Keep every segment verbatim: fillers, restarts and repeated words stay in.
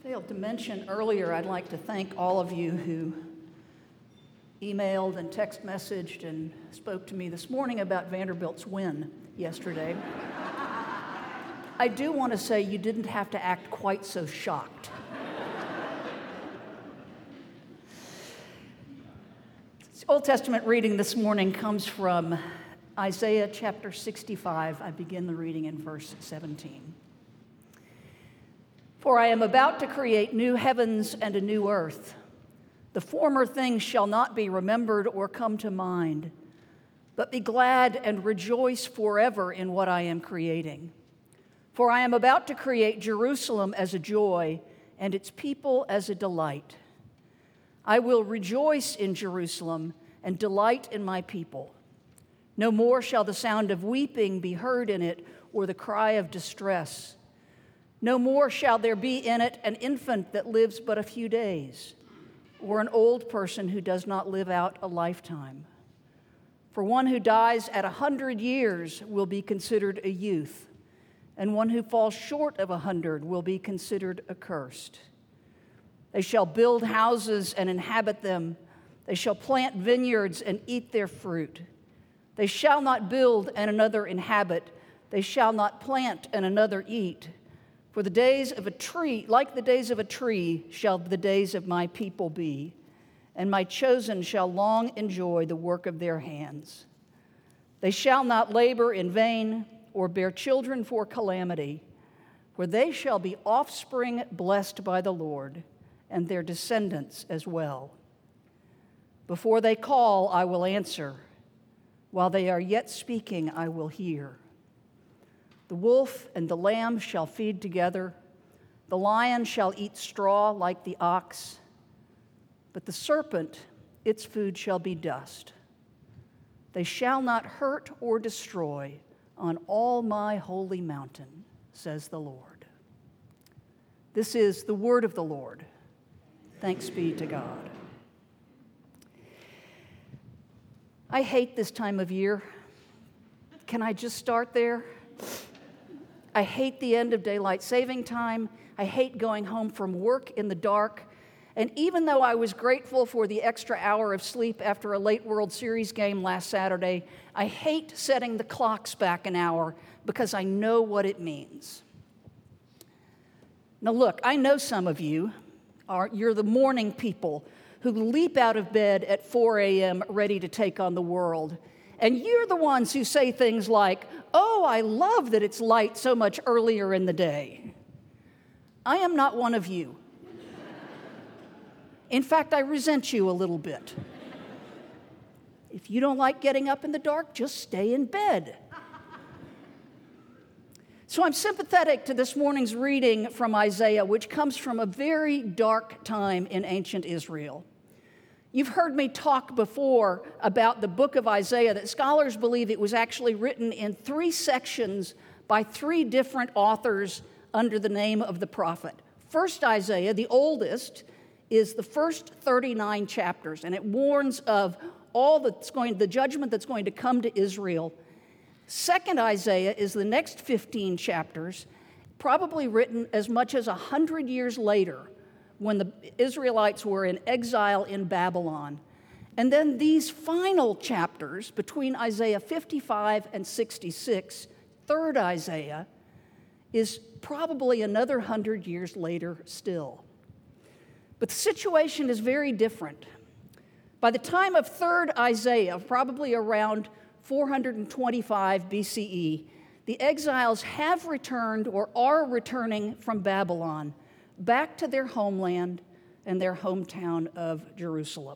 Failed to mention earlier, I'd like to thank all of you who emailed and text messaged and spoke to me this morning about Vanderbilt's win yesterday. I do want to say you didn't have to act quite so shocked. This Old Testament reading this morning comes from Isaiah chapter sixty-five. I begin the reading in verse seventeen. For I am about to create new heavens and a new earth. The former things shall not be remembered or come to mind, but be glad and rejoice forever in what I am creating. For I am about to create Jerusalem as a joy and its people as a delight. I will rejoice in Jerusalem and delight in my people. No more shall the sound of weeping be heard in it or the cry of distress. No more shall there be in it an infant that lives but a few days, or an old person who does not live out a lifetime. For one who dies at a hundred years will be considered a youth, and one who falls short of a hundred will be considered accursed. They shall build houses and inhabit them. They shall plant vineyards and eat their fruit. They shall not build and another inhabit. They shall not plant and another eat. For the days of a tree, like the days of a tree, shall the days of my people be, and my chosen shall long enjoy the work of their hands. They shall not labor in vain or bear children for calamity, for they shall be offspring blessed by the Lord, and their descendants as well. Before they call, I will answer. While they are yet speaking, I will hear. The wolf and the lamb shall feed together. The lion shall eat straw like the ox. But the serpent, its food shall be dust. They shall not hurt or destroy on all my holy mountain, says the Lord. This is the word of the Lord. Thanks be to God. I hate this time of year. Can I just start there? I hate the end of daylight saving time. I hate going home from work in the dark. And even though I was grateful for the extra hour of sleep after a late World Series game last Saturday, I hate setting the clocks back an hour because I know what it means. Now look, I know some of you are, you're the morning people who leap out of bed at four a.m. ready to take on the world. And you're the ones who say things like, oh, I love that it's light so much earlier in the day. I am not one of you. In fact, I resent you a little bit. If you don't like getting up in the dark, just stay in bed. So I'm sympathetic to this morning's reading from Isaiah, which comes from a very dark time in ancient Israel. You've heard me talk before about the book of Isaiah, that scholars believe it was actually written in three sections by three different authors under the name of the prophet. First Isaiah, the oldest, is the first thirty-nine chapters, and it warns of all that's going, the judgment that's going to come to Israel. Second Isaiah is the next fifteen chapters, probably written as much as one hundred years later, when the Israelites were in exile in Babylon. And then these final chapters, between Isaiah fifty-five and sixty-six, third Isaiah, is probably another hundred years later still. But the situation is very different. By the time of third Isaiah, probably around four hundred twenty-five B C E, the exiles have returned or are returning from Babylon back to their homeland and their hometown of Jerusalem.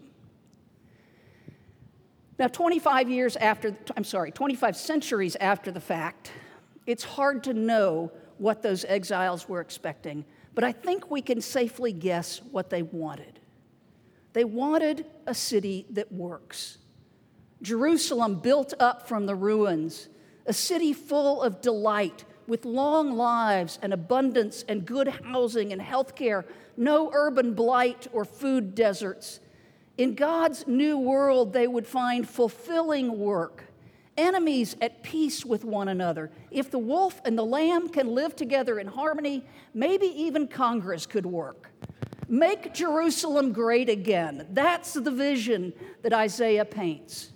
Now, twenty-five years after, I'm sorry, twenty-five centuries after the fact, it's hard to know what those exiles were expecting, but I think we can safely guess what they wanted. They wanted a city that works. Jerusalem built up from the ruins, a city full of delight, with long lives and abundance and good housing and health care, no urban blight or food deserts. In God's new world, they would find fulfilling work enemies at peace with one another. If the wolf and the lamb can live together in harmony, maybe even Congress could work. Make Jerusalem great again. That's the vision that Isaiah paints.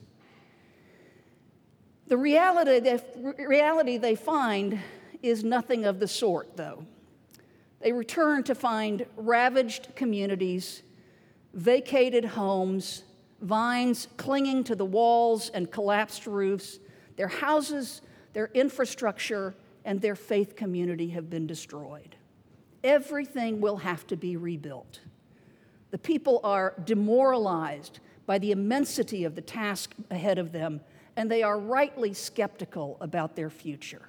The reality they, reality they find is nothing of the sort, though. They return to find ravaged communities, vacated homes, vines clinging to the walls and collapsed roofs. Their houses, their infrastructure, and their faith community have been destroyed. Everything will have to be rebuilt. The people are demoralized by the immensity of the task ahead of them, and they are rightly skeptical about their future.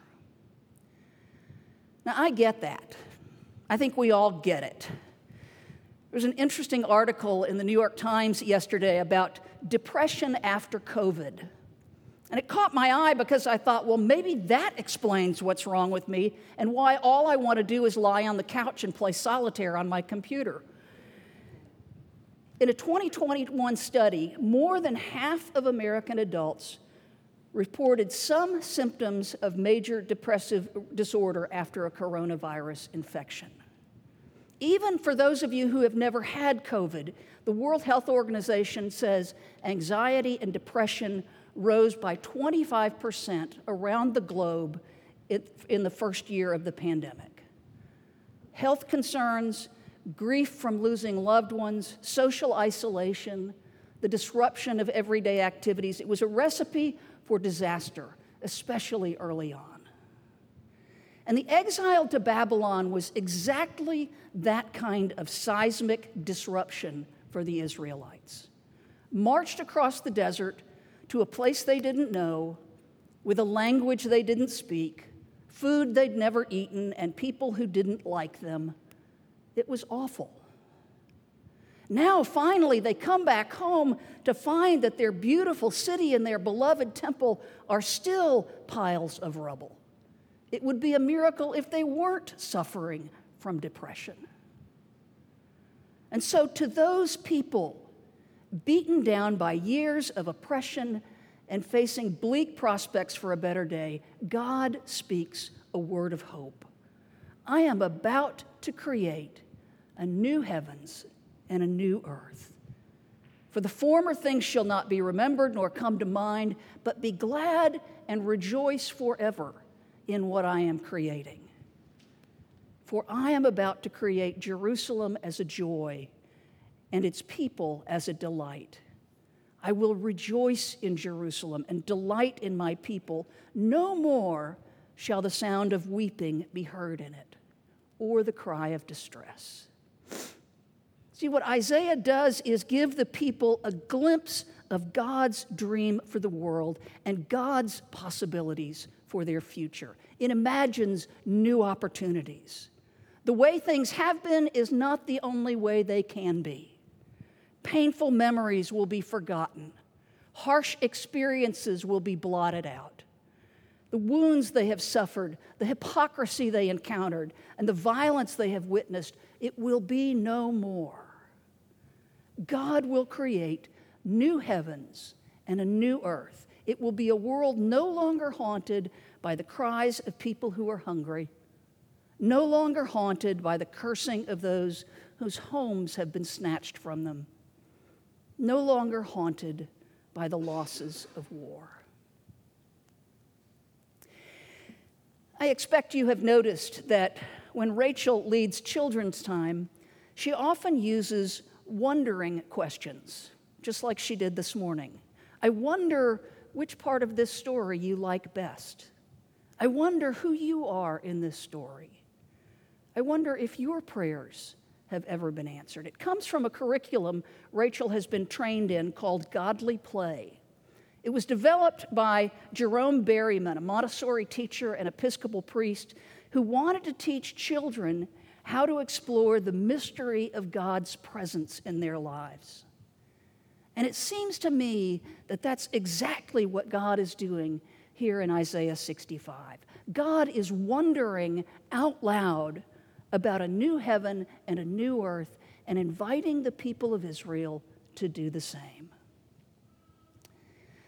Now, I get that. I think we all get it. There was an interesting article in the New York Times yesterday about depression after COVID. And it caught my eye because I thought, well, maybe that explains what's wrong with me and why all I want to do is lie on the couch and play solitaire on my computer. In a twenty twenty-one study, more than half of American adults reported some symptoms of major depressive disorder after a coronavirus infection. Even for those of you who have never had COVID, the World Health Organization says anxiety and depression rose by twenty-five percent around the globe in the first year of the pandemic. Health concerns, grief from losing loved ones, social isolation, the disruption of everyday activities, it was a recipe for disaster, especially early on. And the exile to Babylon was exactly that kind of seismic disruption for the Israelites. Marched across the desert to a place they didn't know, with a language they didn't speak, food they'd never eaten, and people who didn't like them. It was awful. Now, finally, they come back home to find that their beautiful city and their beloved temple are still piles of rubble. It would be a miracle if they weren't suffering from depression. And so, to those people beaten down by years of oppression and facing bleak prospects for a better day, God speaks a word of hope. I am about to create a new heavens and a new earth. For the former things shall not be remembered nor come to mind, but be glad and rejoice forever in what I am creating. For I am about to create Jerusalem as a joy and its people as a delight. I will rejoice in Jerusalem and delight in my people. No more shall the sound of weeping be heard in it, or the cry of distress. See, what Isaiah does is give the people a glimpse of God's dream for the world and God's possibilities for their future. It imagines new opportunities. The way things have been is not the only way they can be. Painful memories will be forgotten. Harsh experiences will be blotted out. The wounds they have suffered, the hypocrisy they encountered, and the violence they have witnessed, it will be no more. God will create new heavens and a new earth. It will be a world no longer haunted by the cries of people who are hungry, no longer haunted by the cursing of those whose homes have been snatched from them, no longer haunted by the losses of war. I expect you have noticed that when Rachel leads children's time, she often uses wondering questions, just like she did this morning. I wonder which part of this story you like best. I wonder who you are in this story. I wonder if your prayers have ever been answered. It comes from a curriculum Rachel has been trained in called Godly Play. It was developed by Jerome Berryman, a Montessori teacher and Episcopal priest who wanted to teach children how to explore the mystery of God's presence in their lives. And it seems to me that that's exactly what God is doing here in Isaiah sixty-five. God is wondering out loud about a new heaven and a new earth and inviting the people of Israel to do the same.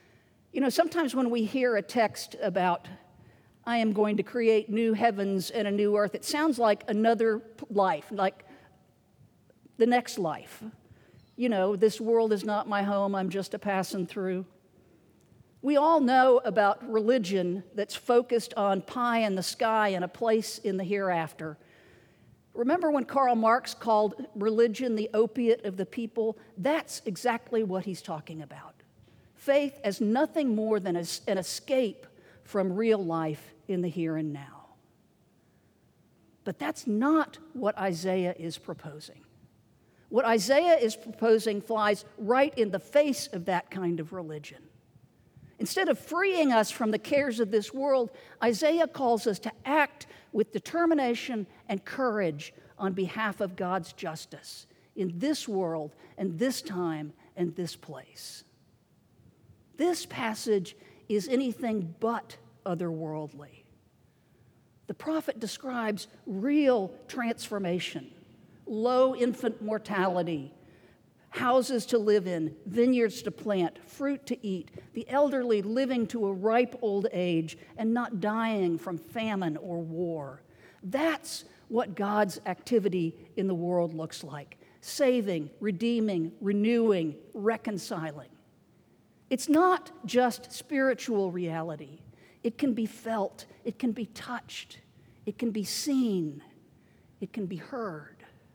You know, sometimes when we hear a text about, I am going to create new heavens and a new earth, it sounds like another life, like the next life. You know, this world is not my home, I'm just a passing through. We all know about religion that's focused on pie in the sky and a place in the hereafter. Remember when Karl Marx called religion the opiate of the people? That's exactly what he's talking about. Faith as nothing more than an escape from real life in the here and now. But that's not what Isaiah is proposing. What Isaiah is proposing flies right in the face of that kind of religion. Instead of freeing us from the cares of this world, Isaiah calls us to act with determination and courage on behalf of God's justice in this world and this time and this place. This passage is anything but otherworldly. The prophet describes real transformation, low infant mortality, houses to live in, vineyards to plant, fruit to eat, the elderly living to a ripe old age and not dying from famine or war. That's what God's activity in the world looks like: saving, redeeming, renewing, reconciling. It's not just spiritual reality. It can be felt, it can be touched, it can be seen, it can be heard.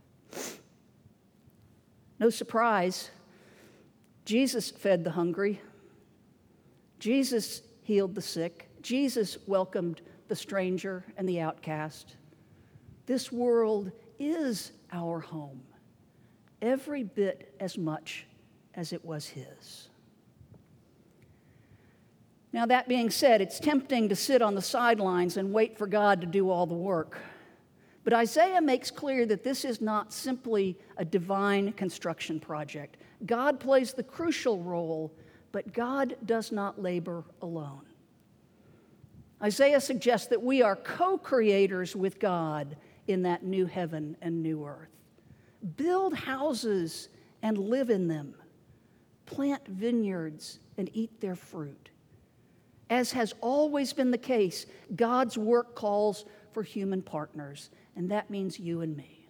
No surprise, Jesus fed the hungry. Jesus healed the sick. Jesus welcomed the stranger and the outcast. This world is our home, every bit as much as it was his. Now, that being said, it's tempting to sit on the sidelines and wait for God to do all the work. But Isaiah makes clear that this is not simply a divine construction project. God plays the crucial role, but God does not labor alone. Isaiah suggests that we are co-creators with God in that new heaven and new earth. Build houses and live in them. Plant vineyards and eat their fruit. As has always been the case, God's work calls for human partners, and that means you and me.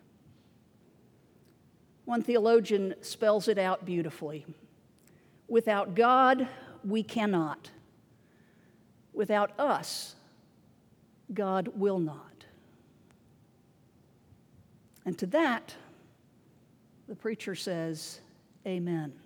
One theologian spells it out beautifully. Without God, we cannot. Without us, God will not. And to that, the preacher says, Amen.